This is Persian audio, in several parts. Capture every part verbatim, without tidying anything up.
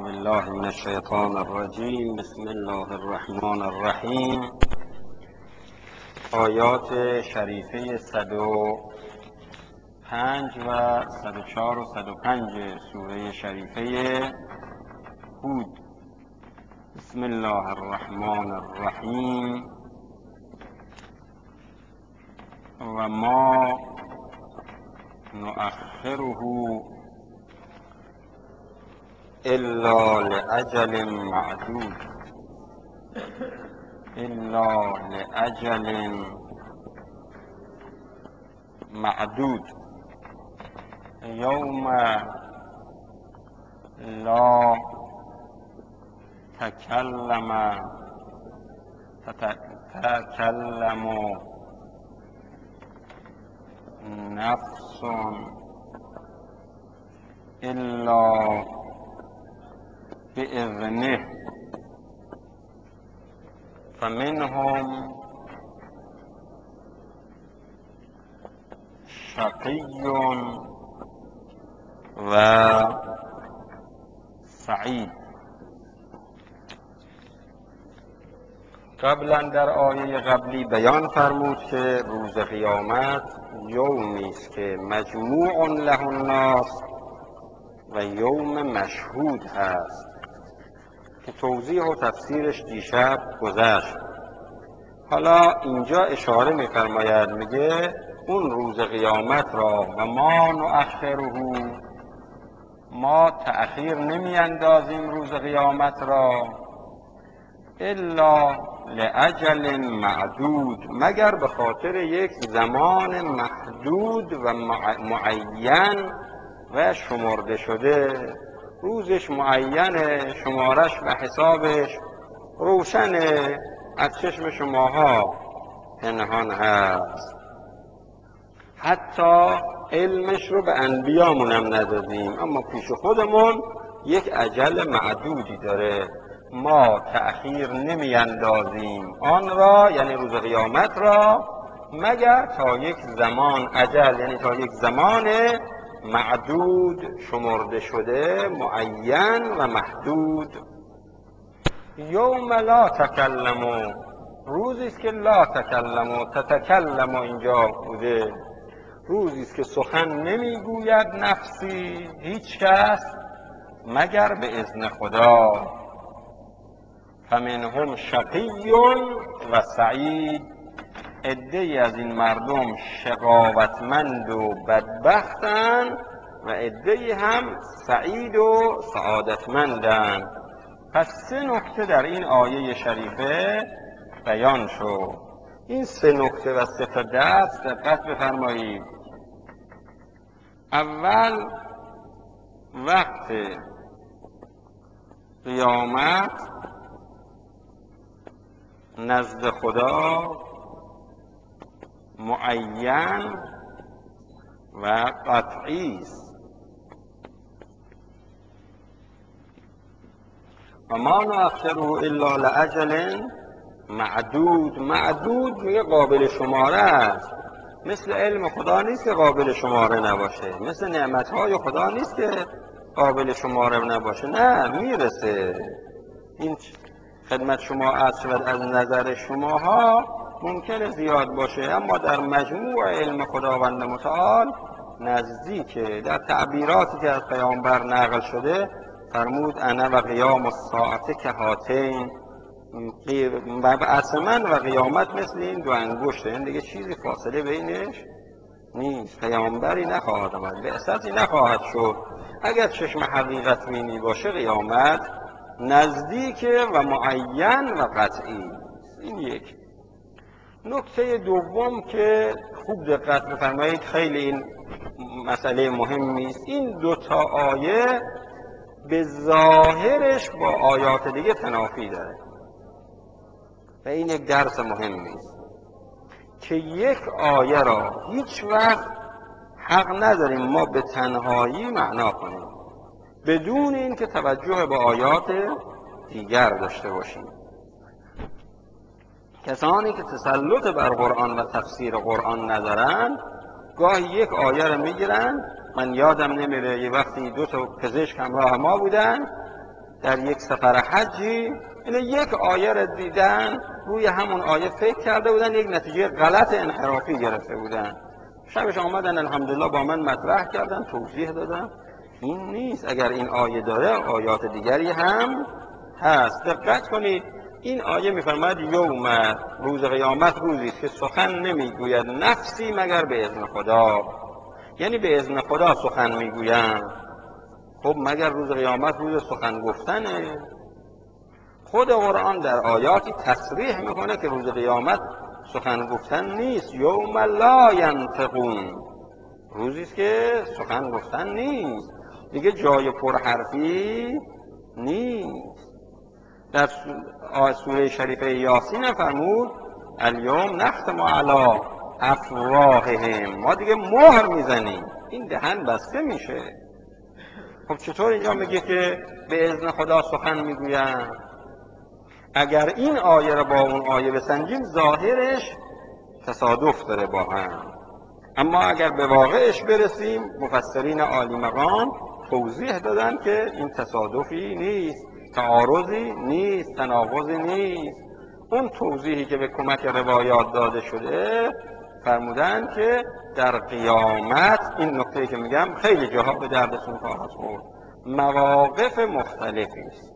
بالله من الشیطان الرجیم. بسم الله الرحمن الرحیم. آیات شریفه صد و پنج و صد و چهار و صد و پنج سوره شریفه هود. بسم الله الرحمن الرحیم. و ما نؤخره الا لأجل معدود الا لأجل معدود یوم لا تکلم تتکلم نفس الا بإذنه فمنهم شقی و سعید. قبلا در آیه قبلی بیان فرمود که روز قیامت یومی است که مجموع له الناس و یوم مشهود هست که توضیح و تفسیرش دیشب گذشت. حالا اینجا اشاره می‌فرماید، میگه اون روز قیامت را و ما نؤخره، ما تأخیر نمی اندازیم روز قیامت را، الا لأجل معدود، مگر به خاطر یک زمان محدود و معین و شمرده شده. روزش معینه، شمارش و حسابش روشنه، از چشم شماها پنهان هست. حتی علمش رو به انبیامون هم ندادیم، اما پیش خودمون یک اجل معدودی داره. ما تأخیر نمی اندازیم آن را، یعنی روز قیامت را، مگر تا یک زمان اجل، یعنی تا یک زمان معدود، شمرده شده، معین و محدود. یوم لا تکلم، روزی است که لا تکلم، تتکلم اینجا بوده، روزی است که سخن نمیگوید نفسی، هیچ کس، مگر به اذن خدا. فمنهم شقی و سعید، عده‌ای از این مردم شقاوتمند و بدبختند و عده‌ای هم سعید و سعادتمندند. پس سه نکته در این آیه شریفه بیان شد. این سه نکته و سه تا دست دقت بفرمایید. اول، وقت قیامت نزد خدا معین و قطعی است. و ما نؤخره الا لأجل معدود. معدود میگه قابل شماره است. مثل علم خدا نیست که قابل شماره نباشه، مثل نعمتهای خدا نیست که قابل شماره نباشه، نه، میرسه. این خدمت شما عرض شود از نظر شماها ممکنه زیاد باشه، اما در مجموع علم خداوند متعال نزدیکه. در تعبیراتی که از پیامبر نقل شده فرمود انا و قیام الساعه کهاتین، بعث من و قیامت مثل این دو انگشته، این دیگه چیزی فاصله بینش نیست. پیامبری نخواهد آمد، بعثتی نخواهد شد. اگر چشم حقیقت بینی باشه قیامت نزدیکه و معین و قطعی. این یک. نکته دوم که خوب دقت بفرمایید، خیلی این مسئله مهمی است. این دو تا آیه به ظاهرش با آیات دیگه تنافی داره و این یک درس مهمی است که یک آیه را هیچ وقت حق نداریم ما به تنهایی معنا کنیم بدون اینکه توجه به آیات دیگر داشته باشیم. کسانی که تسلط بر قرآن و تفسیر قرآن ندارن گاهی یک آیه را میگیرن. من یادم نمیره یه وقتی دو تا پزشک همراه ما بودن، در یک سفر حجی اینه یک آیه را دیدن، روی همون آیه فکر کرده بودن، یک نتیجه غلط انحرافی گرفته بودن. شبش آمدن الحمدلله با من مطرح کردن، توضیح دادن این نیست، اگر این آیه داره آیات دیگری هم هست. دقت کنید این آیه میفرماید یوم، روز قیامت روزی است که سخن نمیگوید نفسی مگر به اذن خدا، یعنی به اذن خدا سخن میگویند. خب مگر روز قیامت روز سخن گفتنه؟ خود قرآن در آیاتی تصریح میکنه که روز قیامت سخن گفتن نیست. یوم لا ینطقون، روزی است که سخن گفتن نیست، دیگه جای پرحرفی نیست. در سوره شریفه یاسین فرمود الیوم نختم علی افواههم، ما دیگه مهر میزنیم، این دهن بسته میشه. خب چطور اینجا میگه که به اذن خدا سخن میگویند؟ اگر این آیه را با اون آیه بسنجیم ظاهرش تصادف داره با هم، اما اگر به واقعش برسیم مفسرین عالی مقام توضیح دادن که این تصادفی نیست، تعارضی نیست، تناقضی نیست. اون توضیحی که به کمک روایات داده شده فرمودن که در قیامت، این نکته که میگم خیلی جاها به دردتون خواهد خورد، مواقف مختلفی است،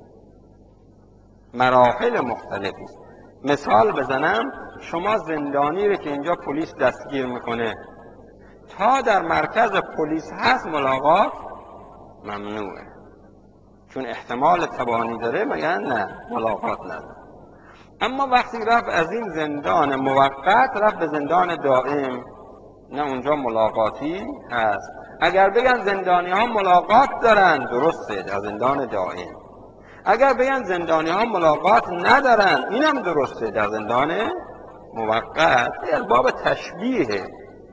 مراحل مختلفی است. مثال بزنم، شما زندانی رو که اینجا پلیس دستگیر میکنه تا در مرکز پلیس هست ملاقات ممنوعه، چون احتمال تبانی داره، مگر نه ملاقات نداره. اما وقتی رفت از این زندان موقت رفت به زندان دائم، نه اونجا ملاقاتی هست. اگر بگن زندانی ها ملاقات دارن درسته در زندان دائم، اگر بگن زندانی ها ملاقات ندارن اینم درسته در زندان موقت. از باب تشبیه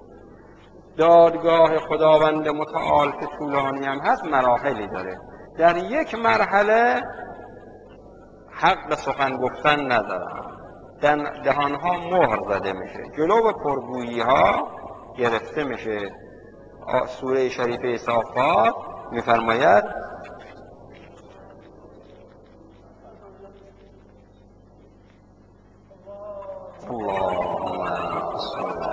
دادگاه خداوند متعال که طولانی هم هست مراحلی داره. در یک مرحله حق سخن گفتن ندارن، دهان ها مهر زده میشه، جلو پرگویی ها گرفته میشه. سوره شریفه صافات میفرماید اللهم صل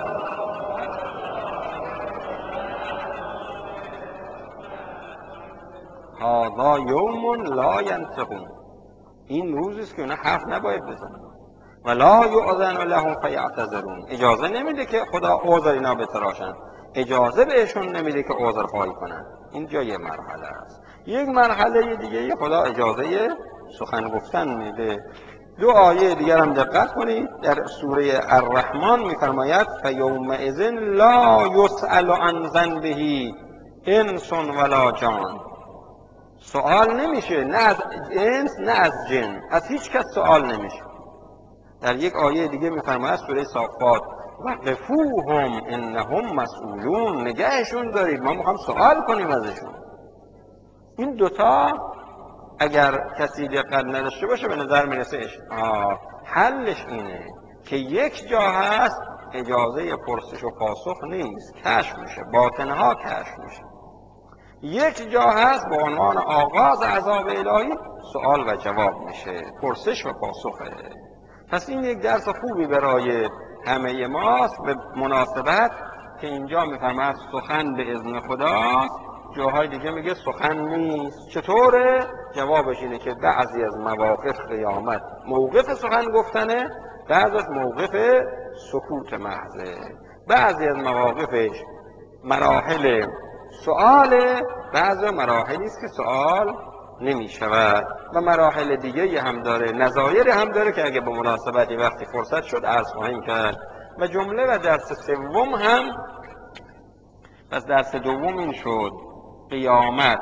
هذا یوم لا ینطقون، این روزی است که اونا حرف نباید بزنن. ولا یؤذن لهم فیعتذرون، اجازه نمیده که خدا عذر اینا بتراشن، اجازه بهشون نمیده که عذر خواهی کنن. اینجا یه مرحله است. یک مرحله دیگه خدا اجازه سخن گفتن میده. دو آیه دیگر هم دقت کنید، در سوره الرحمن میفرماید فیومئذ لا یسأل عن ذنبه انس ولا جان، سوال نمیشه نه از انس نه از جن، از هیچ کس سوال نمیشه. در یک آیه دیگه میفرماید سوره صافات وقفوهم انهم مسئولون، نگهشون دارید ما میخوام سوال کنیم ازشون. این دوتا اگر کسی دقت نداشته باشه به نظر میرسه حلش اینه که یک جا هست اجازه پرسش و پاسخ نیست، کشف میشه، باطنها کشف میشه. یک جا هست به عنوان آغاز عذاب الهی سوال و جواب میشه، پرسش و پاسخه. پس این یک درس خوبی برای همه ماست، به مناسبت که اینجا میفرماید سخن به اذن خداست، جاهای دیگه میگه سخن نیست. چطوره؟ جوابش اینه که بعضی از مواقف قیامت موقف سخن گفتنه، بعضی از موقف سکوت محضه، بعضی از مواقفش مراحل سؤاله، بعضی مراحلی است که سؤال نمی شود و مراحل دیگه هم داره، نظایر هم داره که اگه به مناسبتی وقتی فرصت شد عرض خواهیم کرد. و جمله و درس سوم هم، پس درس دوم این شد قیامت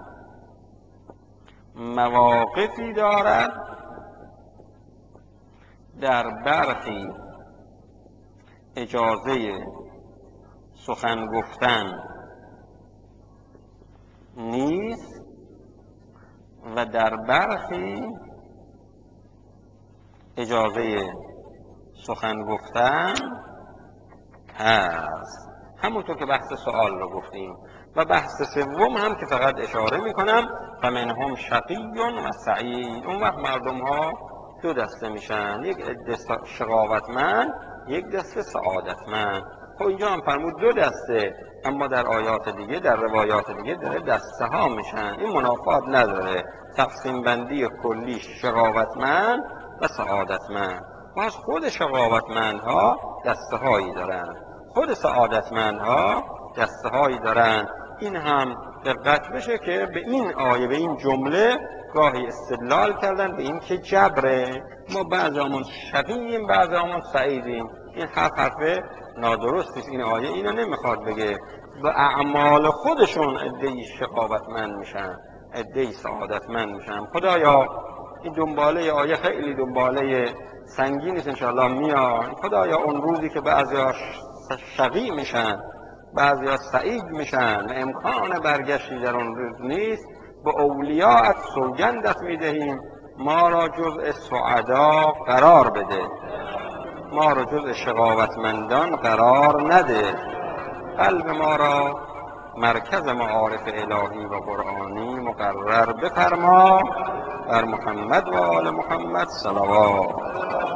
مواقفی دارد در برخی اجازه سخن گفتن نیست و در برخی اجازه سخن گفتن هست. همونطور که بحث سوال رو گفتیم، و بحث سوم هم که فقط اشاره میکنم فمنهم شقی و سعید. اون وقت مردم ها دو دسته میشن، یک عده شقاوتمند، یک دسته سعادتمند. خب اینجا هم فرمود دو دسته، اما در آیات دیگه در روایات دیگه داره دسته ها میشن. این منافات نداره، تقسیم بندی کلی شقاوتمند و سعادتمند. باز خود شقاوتمندها دسته هایی دارن، خود سعادتمندها دسته هایی دارن. این هم دقت بشه که به این آیه، به این جمله گاهی استدلال کردن به این که جبره، ما بعضامون شقییم بعضامون سعیدیم. این حرف حرف نادرستی است. این آیه اینو نمیخواد بگه. به اعمال خودشون عده‌ای شقاوتمند میشن، عده‌ای سعادتمند میشن. خدایا این دنباله آیه خیلی دنباله سنگینی است، انشاءالله میاد. خدایا اون روزی که بعضیا شقی میشن بعضیا سعید میشن و امکان برگشتی در اون روز نیست، به اولیاءت سوگندت میدهیم ما را جزء سعدا قرار بده، ما را جزء شقاوتمندان قرار نده. قلب ما را مرکز معارف الهی و قرآنی مقرر بفرما. بر محمد و آل محمد صلوات.